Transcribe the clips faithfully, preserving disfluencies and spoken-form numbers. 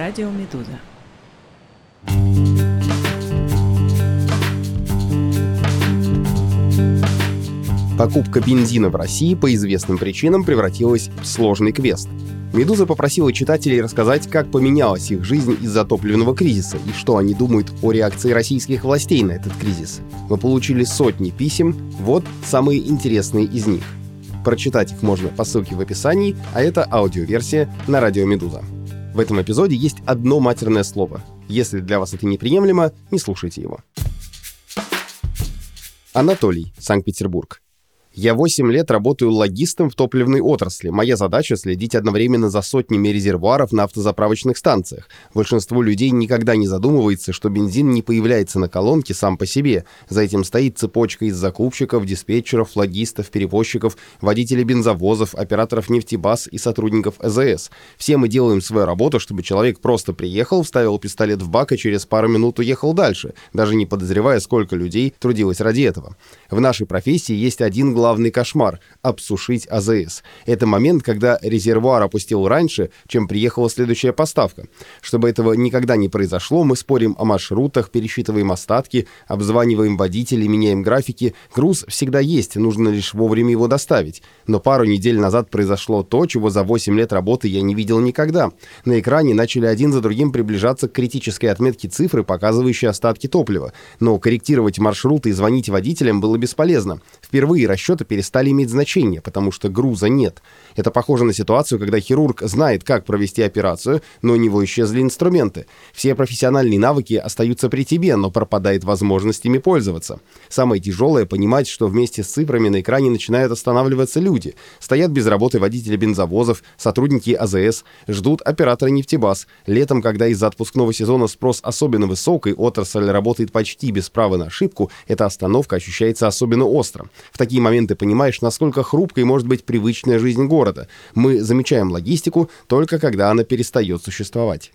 радио «Медуза». Покупка бензина в России по известным причинам превратилась в сложный квест. «Медуза» попросила читателей рассказать, как поменялась их жизнь из-за топливного кризиса и что они думают о реакции российских властей на этот кризис. Мы получили сотни писем, вот самые интересные из них. Прочитать их можно по ссылке в описании, а это аудиоверсия на радио «Медуза». В этом эпизоде есть одно матерное слово. Если для вас это неприемлемо, не слушайте его. Анатолий, Санкт-Петербург. Я восемь лет работаю логистом в топливной отрасли. Моя задача — следить одновременно за сотнями резервуаров на автозаправочных станциях. Большинство людей никогда не задумывается, что бензин не появляется на колонке сам по себе. За этим стоит цепочка из закупщиков, диспетчеров, логистов, перевозчиков, водителей бензовозов, операторов нефтебаз и сотрудников э зэ эс. Все мы делаем свою работу, чтобы человек просто приехал, вставил пистолет в бак и через пару минут уехал дальше, даже не подозревая, сколько людей трудилось ради этого. В нашей профессии есть один главный Главный кошмар — обсушить а зэ эс. Это момент, когда резервуар опустил раньше, чем приехала следующая поставка. Чтобы этого никогда не произошло, мы спорим о маршрутах, пересчитываем остатки, обзваниваем водителей, меняем графики. Груз всегда есть, нужно лишь вовремя его доставить. Но пару недель назад произошло то, чего за восемь лет работы я не видел никогда. На экране начали один за другим приближаться к критической отметке цифры, показывающей остатки топлива. Но корректировать маршруты и звонить водителям было бесполезно. Впервые расчеты перестали иметь значение, потому что груза нет. Это похоже на ситуацию, когда хирург знает, как провести операцию, но у него исчезли инструменты. Все профессиональные навыки остаются при тебе, но пропадает возможность ими пользоваться. Самое тяжелое — понимать, что вместе с цифрами на экране начинают останавливаться люди. Стоят без работы водители бензовозов, сотрудники а зэ эс, ждут операторы нефтебаз. Летом, когда из-за отпускного сезона спрос особенно высокий, отрасль работает почти без права на ошибку, эта остановка ощущается особенно остро. В такие моменты ты понимаешь, насколько хрупкой может быть привычная жизнь города. Мы замечаем логистику только когда она перестает существовать.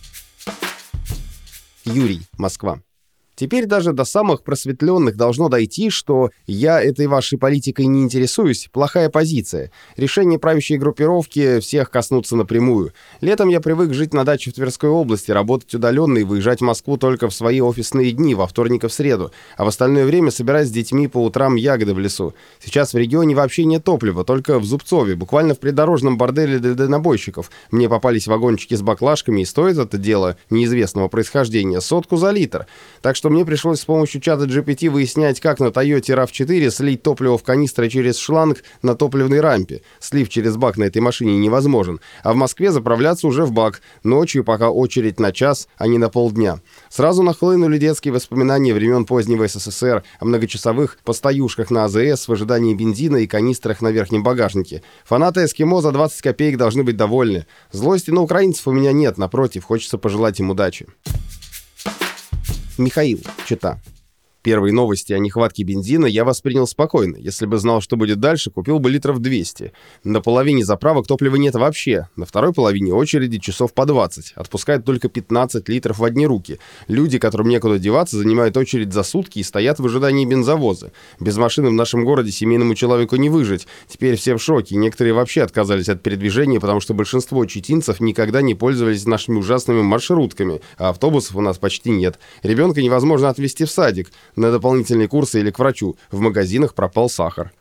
Юрий, Москва. Теперь даже до самых просветленных должно дойти, что «я этой вашей политикой не интересуюсь» — плохая позиция. Решение правящей группировки всех коснутся напрямую. Летом я привык жить на даче в Тверской области, работать удаленно и выезжать в Москву только в свои офисные дни, во вторник и в среду, а в остальное время собирать с детьми по утрам ягоды в лесу. Сейчас в регионе вообще нет топлива, только в Зубцове, буквально в придорожном борделе для дальнобойщиков. Мне попались вагончики с баклажками, и стоит это дело неизвестного происхождения сотку за литр. Так что что мне пришлось с помощью чата джи пи ти выяснять, как на Toyota рав четыре слить топливо в канистры через шланг на топливной рампе. Слив через бак на этой машине невозможен. А в Москве заправляться уже в бак. Ночью, пока очередь на час, а не на полдня. Сразу нахлынули детские воспоминания времен позднего эс эс эс эр о многочасовых постоюшках на а зэ эс в ожидании бензина и канистрах на верхнем багажнике. Фанаты эскимо за двадцать копеек должны быть довольны. Злости на украинцев у меня нет, напротив, хочется пожелать им удачи. Михаил, Чита. Первые новости о нехватке бензина я воспринял спокойно. Если бы знал, что будет дальше, купил бы литров двести. На половине заправок топлива нет вообще. На второй половине очереди часов по двадцать. Отпускают только пятнадцать литров в одни руки. Люди, которым некуда деваться, занимают очередь за сутки и стоят в ожидании бензовоза. Без машины в нашем городе семейному человеку не выжить. Теперь все в шоке. Некоторые вообще отказались от передвижения, потому что большинство читинцев никогда не пользовались нашими ужасными маршрутками. А автобусов у нас почти нет. Ребенка невозможно отвезти в садик на дополнительные курсы или к врачу. В магазинах пропал сахар.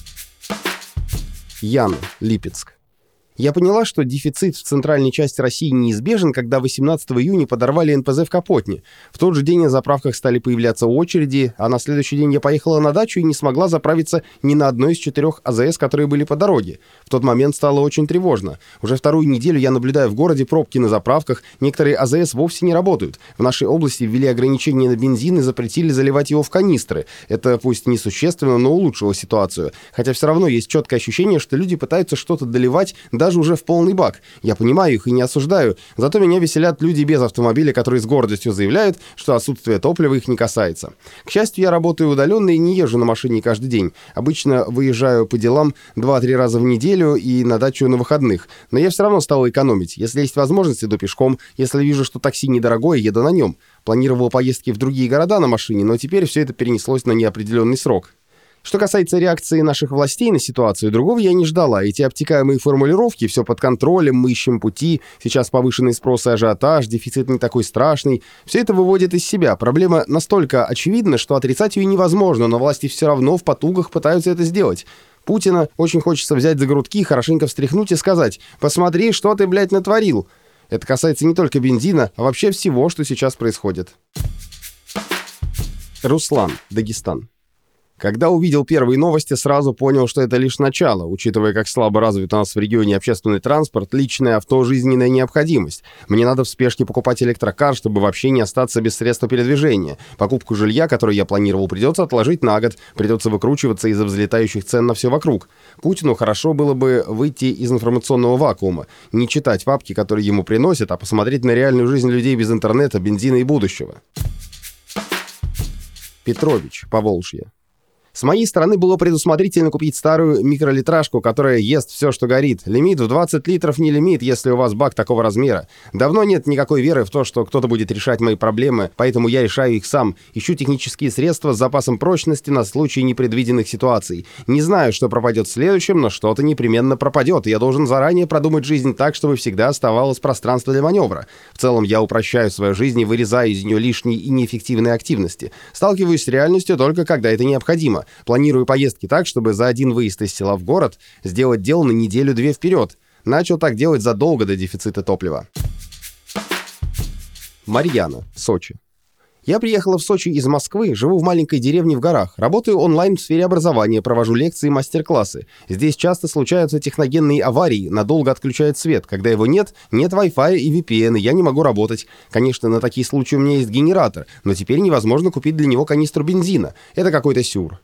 Яна, Липецк. Я поняла, что дефицит в центральной части России неизбежен, когда восемнадцатого июня подорвали эн пэ зэ в Капотне. В тот же день на заправках стали появляться очереди, а на следующий день я поехала на дачу и не смогла заправиться ни на одной из четырех а зэ эс, которые были по дороге. В тот момент стало очень тревожно. Уже вторую неделю я наблюдаю в городе пробки на заправках, некоторые а зэ эс вовсе не работают. В нашей области ввели ограничения на бензин и запретили заливать его в канистры. Это пусть несущественно, но улучшило ситуацию. Хотя все равно есть четкое ощущение, что люди пытаются что-то доливать даже уже в полный бак. Я понимаю их и не осуждаю, зато меня веселят люди без автомобиля, которые с гордостью заявляют, что отсутствие топлива их не касается. К счастью, я работаю удаленно и не езжу на машине каждый день. Обычно выезжаю по делам два-три раза в неделю и на дачу на выходных. Но я все равно стал экономить. Если есть возможность, иду пешком. Если вижу, что такси недорогое, еду на нем. Планировал поездки в другие города на машине, но теперь все это перенеслось на неопределенный срок. Что касается реакции наших властей на ситуацию, другого я не ждала. Эти обтекаемые формулировки, все под контролем, мы ищем пути, сейчас повышенный спрос и ажиотаж, дефицит не такой страшный, все это выводит из себя. Проблема настолько очевидна, что отрицать ее невозможно, но власти все равно в потугах пытаются это сделать. Путина очень хочется взять за грудки, хорошенько встряхнуть и сказать: «Посмотри, что ты, блядь, натворил». Это касается не только бензина, а вообще всего, что сейчас происходит. Руслан, Дагестан. Когда увидел первые новости, сразу понял, что это лишь начало. Учитывая, как слабо развит у нас в регионе общественный транспорт, личное авто — жизненная необходимость. Мне надо в спешке покупать электрокар, чтобы вообще не остаться без средства передвижения. Покупку жилья, которое я планировал, придется отложить на год. Придется выкручиваться из-за взлетающих цен на все вокруг. Путину хорошо было бы выйти из информационного вакуума. Не читать папки, которые ему приносят, а посмотреть на реальную жизнь людей без интернета, бензина и будущего. Петрович, Поволжье. С моей стороны было предусмотрительно купить старую микролитражку, которая ест все, что горит. Лимит в двадцать литров не лимит, если у вас бак такого размера. Давно нет никакой веры в то, что кто-то будет решать мои проблемы, поэтому я решаю их сам. Ищу технические средства с запасом прочности на случай непредвиденных ситуаций. Не знаю, что пропадет следующим, но что-то непременно пропадет, и я должен заранее продумать жизнь так, чтобы всегда оставалось пространство для маневра. В целом я упрощаю свою жизнь и вырезаю из нее лишние и неэффективные активности. Сталкиваюсь с реальностью только когда это необходимо. Планирую поездки так, чтобы за один выезд из села в город сделать дело на неделю-две вперед. Начал так делать задолго до дефицита топлива. Марьяна, Сочи. Я приехала в Сочи из Москвы, живу в маленькой деревне в горах, работаю онлайн в сфере образования, провожу лекции и мастер-классы. Здесь часто случаются техногенные аварии, надолго отключают свет. Когда его нет, нет Wi-Fi и ви пи эн, и я не могу работать. Конечно, на такие случаи у меня есть генератор, но теперь невозможно купить для него канистру бензина. Это какой-то сюр.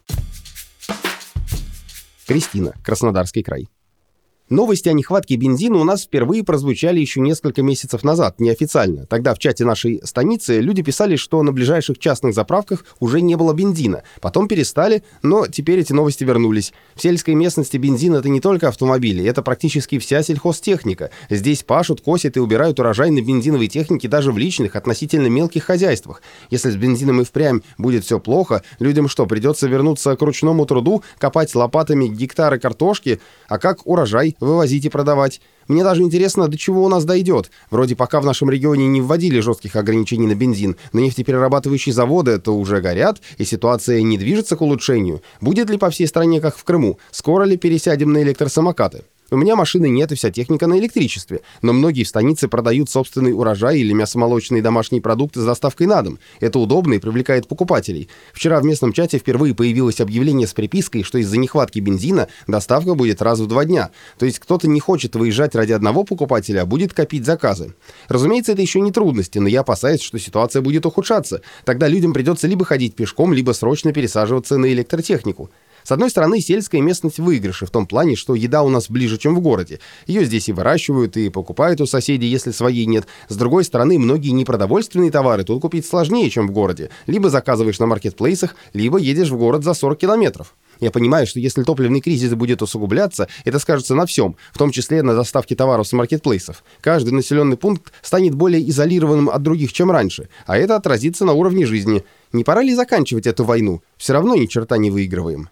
Кристина, Краснодарский край. Новости о нехватке бензина у нас впервые прозвучали еще несколько месяцев назад, неофициально. Тогда в чате нашей станицы люди писали, что на ближайших частных заправках уже не было бензина. Потом перестали, но теперь эти новости вернулись. В сельской местности бензин — это не только автомобили, это практически вся сельхозтехника. Здесь пашут, косят и убирают урожай на бензиновой технике даже в личных, относительно мелких хозяйствах. Если с бензином и впрямь будет все плохо, людям что, придется вернуться к ручному труду, копать лопатами гектары картошки? А как урожай вывозить и продавать? Мне даже интересно, до чего у нас дойдет. Вроде пока в нашем регионе не вводили жестких ограничений на бензин, но нефтеперерабатывающие заводы это уже горят, и ситуация не движется к улучшению. Будет ли по всей стране, как в Крыму? Скоро ли пересядем на электросамокаты? У меня машины нет и вся техника на электричестве, но многие в станице продают собственный урожай или мясомолочные домашние продукты с доставкой на дом. Это удобно и привлекает покупателей. Вчера в местном чате впервые появилось объявление с припиской, что из-за нехватки бензина доставка будет раз в два дня. То есть кто-то не хочет выезжать ради одного покупателя, а будет копить заказы. Разумеется, это еще не трудности, но я опасаюсь, что ситуация будет ухудшаться. Тогда людям придется либо ходить пешком, либо срочно пересаживаться на электротехнику. С одной стороны, сельская местность в выигрыше в том плане, что еда у нас ближе, чем в городе. Ее здесь и выращивают, и покупают у соседей, если своей нет. С другой стороны, многие непродовольственные товары тут купить сложнее, чем в городе. Либо заказываешь на маркетплейсах, либо едешь в город за сорок километров. Я понимаю, что если топливный кризис будет усугубляться, это скажется на всем, в том числе на доставке товаров с маркетплейсов. Каждый населенный пункт станет более изолированным от других, чем раньше, а это отразится на уровне жизни. Не пора ли заканчивать эту войну? Все равно ни черта не выигрываем.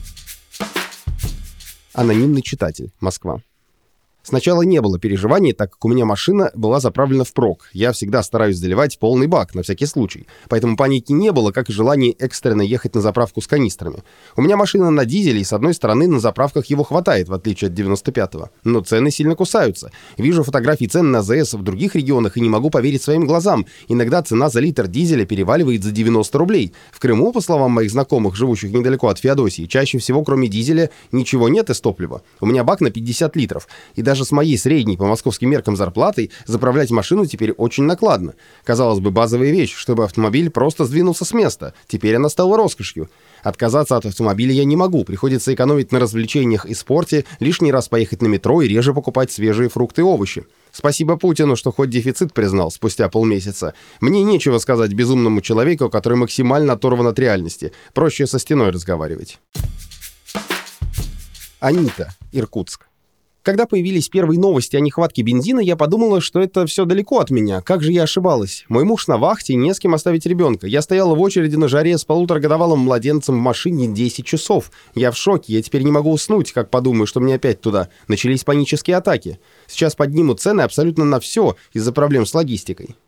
Анонимный читатель. Москва. Сначала не было переживаний, так как у меня машина была заправлена впрок. Я всегда стараюсь заливать полный бак, на всякий случай. Поэтому паники не было, как и желания экстренно ехать на заправку с канистрами. У меня машина на дизеле, и с одной стороны на заправках его хватает, в отличие от девяносто пятого. Но цены сильно кусаются. Вижу фотографии цен на ЗС в других регионах и не могу поверить своим глазам. Иногда цена за литр дизеля переваливает за девяносто рублей. В Крыму, по словам моих знакомых, живущих недалеко от Феодосии, чаще всего, кроме дизеля, ничего нет из топлива. У меня бак на пятьдесят литров. И даже с моей средней по московским меркам зарплатой заправлять машину теперь очень накладно. Казалось бы, базовая вещь, чтобы автомобиль просто сдвинулся с места. Теперь она стала роскошью. Отказаться от автомобиля я не могу. Приходится экономить на развлечениях и спорте, лишний раз поехать на метро и реже покупать свежие фрукты и овощи. Спасибо Путину, что хоть дефицит признал спустя полмесяца. Мне нечего сказать безумному человеку, который максимально оторван от реальности. Проще со стеной разговаривать. Анита, Иркутск. Когда появились первые новости о нехватке бензина, я подумала, что это все далеко от меня. Как же я ошибалась. Мой муж на вахте, не с кем оставить ребенка. Я стояла в очереди на жаре с полуторагодовалым младенцем в машине десять часов. Я в шоке, я теперь не могу уснуть, как подумаю, что мне опять туда. Начались панические атаки. Сейчас поднимут цены абсолютно на все из-за проблем с логистикой.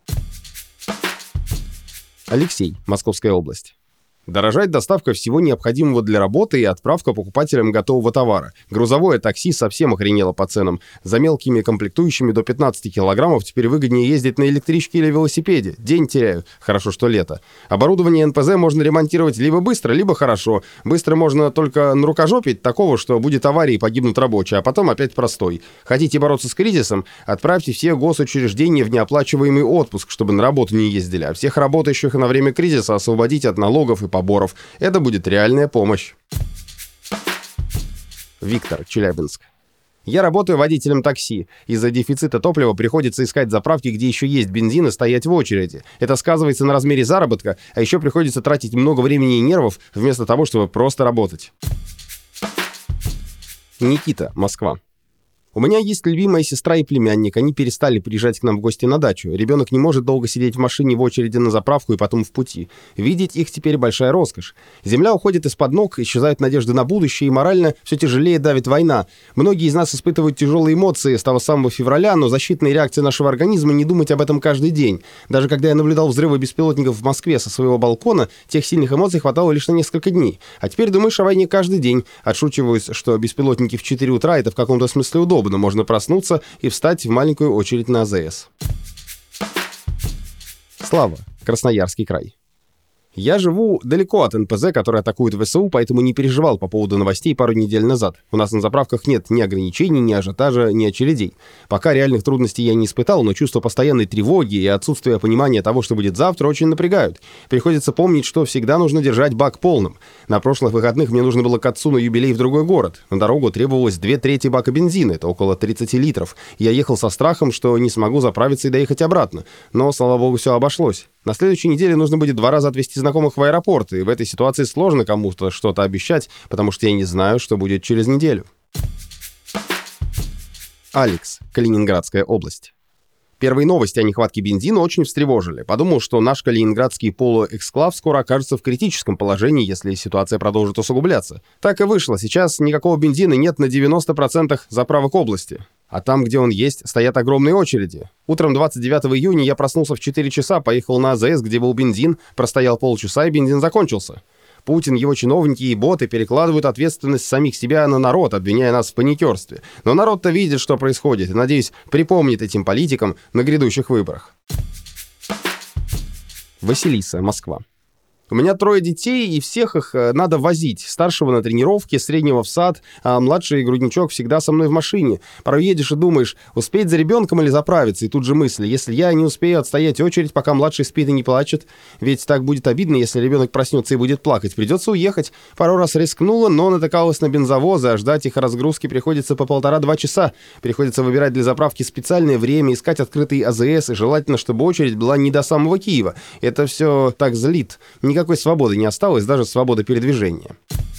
Алексей, Московская область. Дорожает доставка всего необходимого для работы и отправка покупателям готового товара. Грузовое такси совсем охренело по ценам. За мелкими комплектующими до пятнадцати килограммов теперь выгоднее ездить на электричке или велосипеде. День теряю. Хорошо, что лето. Оборудование эн пэ зэ можно ремонтировать либо быстро, либо хорошо. Быстро можно только нарукожопить такого, что будет авария и погибнут рабочие, а потом опять простой. Хотите бороться с кризисом? Отправьте все госучреждения в неоплачиваемый отпуск, чтобы на работу не ездили, а всех работающих на время кризиса освободите от налогов и поборов. Это будет реальная помощь. Виктор, Челябинск. Я работаю водителем такси. Из-за дефицита топлива приходится искать заправки, где еще есть бензин, и стоять в очереди. Это сказывается на размере заработка, а еще приходится тратить много времени и нервов, вместо того, чтобы просто работать. Никита, Москва. У меня есть любимая сестра и племянник. Они перестали приезжать к нам в гости на дачу. Ребенок не может долго сидеть в машине в очереди на заправку и потом в пути. Видеть их теперь большая роскошь. Земля уходит из-под ног, исчезают надежды на будущее, и морально все тяжелее давит война. Многие из нас испытывают тяжелые эмоции с того самого февраля, но защитные реакции нашего организма не думать об этом каждый день. Даже когда я наблюдал взрывы беспилотников в Москве со своего балкона, тех сильных эмоций хватало лишь на несколько дней. А теперь думаешь о войне каждый день. Отшучиваюсь, что беспилотники в четыре утра — это в каком-то смысле удобно. Можно проснуться и встать в маленькую очередь на а зэ эс. Слава, Красноярский край. Я живу далеко от эн пэ зэ, который атакует вэ эс у, поэтому не переживал по поводу новостей пару недель назад. У нас на заправках нет ни ограничений, ни ажиотажа, ни очередей. Пока реальных трудностей я не испытал, но чувство постоянной тревоги и отсутствие понимания того, что будет завтра, очень напрягают. Приходится помнить, что всегда нужно держать бак полным. На прошлых выходных мне нужно было к отцу на юбилей в другой город. На дорогу требовалось две трети бака бензина, это около тридцать литров. Я ехал со страхом, что не смогу заправиться и доехать обратно. Но, слава богу, все обошлось. На следующей неделе нужно будет два раза отвезти знакомых в аэропорт, и в этой ситуации сложно кому-то что-то обещать, потому что я не знаю, что будет через неделю. Алекс, Калининградская область. Первые новости о нехватке бензина очень встревожили. Подумал, что наш калининградский полуэксклав скоро окажется в критическом положении, если ситуация продолжит усугубляться. Так и вышло. Сейчас никакого бензина нет на девяноста процентах заправок области. А там, где он есть, стоят огромные очереди. Утром двадцать девятого июня я проснулся в четыре часа, поехал на а зэ эс, где был бензин, простоял полчаса, и бензин закончился. Путин, его чиновники и боты перекладывают ответственность самих себя на народ, обвиняя нас в паникерстве. Но народ-то видит, что происходит, и, надеюсь, припомнит этим политикам на грядущих выборах. Василиса, Москва. У меня трое детей, и всех их надо возить. Старшего на тренировке, среднего в сад, а младший грудничок всегда со мной в машине. Порой едешь и думаешь, успеть за ребенком или заправиться, и тут же мысли, если я не успею отстоять очередь, пока младший спит и не плачет, ведь так будет обидно, если ребенок проснется и будет плакать, придется уехать. Пару раз рискнула, но натыкалась на бензовозы, а ждать их разгрузки приходится по полтора-два часа. Приходится выбирать для заправки специальное время, искать открытый а зэ эс, и желательно, чтобы очередь была не до самого Киева. Это все так злит. Никакой свободы не осталось, даже свободы передвижения.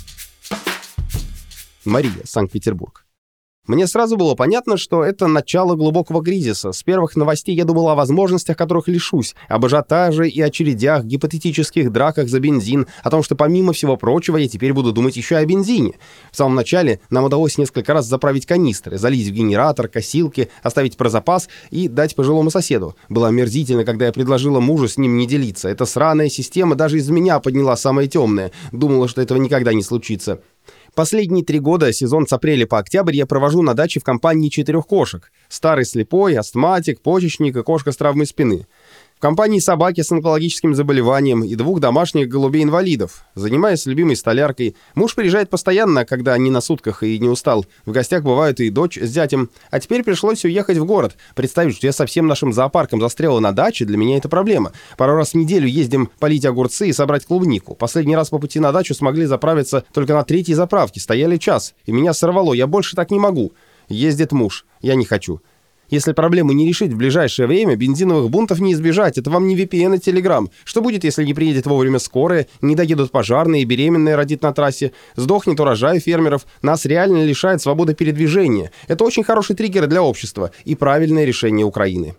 Мария, Санкт-Петербург. Мне сразу было понятно, что это начало глубокого кризиса. С первых новостей я думал о возможностях, которых лишусь, об ажиотаже и очередях, гипотетических драках за бензин, о том, что помимо всего прочего я теперь буду думать еще и о бензине. В самом начале нам удалось несколько раз заправить канистры, залить в генератор, косилки, оставить про запас и дать пожилому соседу. Было омерзительно, когда я предложила мужу с ним не делиться. Эта сраная система даже из меня подняла самое темное. Думала, что этого никогда не случится. Последние три года, сезон с апреля по октябрь, я провожу на даче в компании четырех кошек. Старый слепой, астматик, почечник и кошка с травмой спины. В компании собаки с онкологическим заболеванием и двух домашних голубей-инвалидов. Занимаюсь любимой столяркой. Муж приезжает постоянно, когда не на сутках и не устал. В гостях бывают и дочь с зятем. А теперь пришлось уехать в город. Представить, что я со всем нашим зоопарком застряла на даче, для меня это проблема. Пару раз в неделю ездим полить огурцы и собрать клубнику. Последний раз по пути на дачу смогли заправиться только на третьей заправке. Стояли час. И меня сорвало. Я больше так не могу. Ездит муж. Я не хочу. Если проблему не решить в ближайшее время, бензиновых бунтов не избежать. Это вам не ви пи эн и Telegram. Что будет, если не приедет вовремя скорая, не доедут пожарные, беременная родит на трассе, сдохнет урожай фермеров? Нас реально лишает свободы передвижения. Это очень хороший триггер для общества и правильное решение Украины.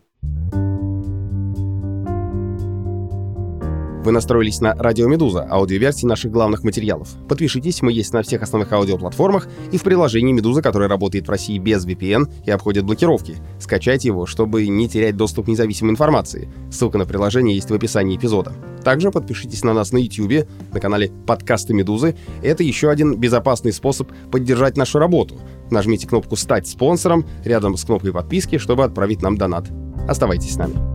Вы настроились на Радио Медуза, аудиоверсии наших главных материалов. Подпишитесь, мы есть на всех основных аудиоплатформах и в приложении Медуза, которое работает в России без ви пи эн и обходит блокировки. Скачайте его, чтобы не терять доступ к независимой информации. Ссылка на приложение есть в описании эпизода. Также подпишитесь на нас на YouTube, на канале «Подкасты Медузы». Это еще один безопасный способ поддержать нашу работу. Нажмите кнопку «Стать спонсором» рядом с кнопкой подписки, чтобы отправить нам донат. Оставайтесь с нами.